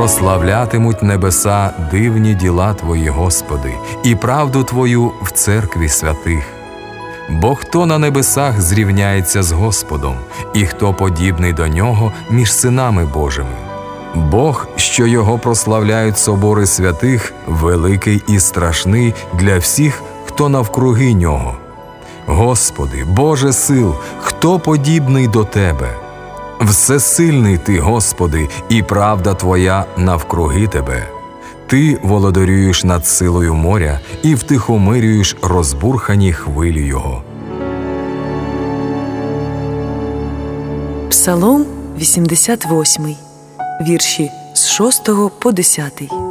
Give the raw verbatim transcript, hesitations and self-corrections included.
Прославлятимуть небеса дивні діла Твої, Господи, і правду Твою в церкві святих. Бо хто на небесах зрівняється з Господом, і хто подібний до Нього між синами Божими? Бог, що Його прославляють собори святих, великий і страшний для всіх, хто навкруги Нього. Господи, Боже сил, хто подібний до Тебе? Всесильний Ти, Господи, і правда Твоя навкруги Тебе. Ти володарюєш над силою моря і втихомирюєш розбурхані хвилі його. Псалом вісімдесят восьмий, вірші з шостого по десятий.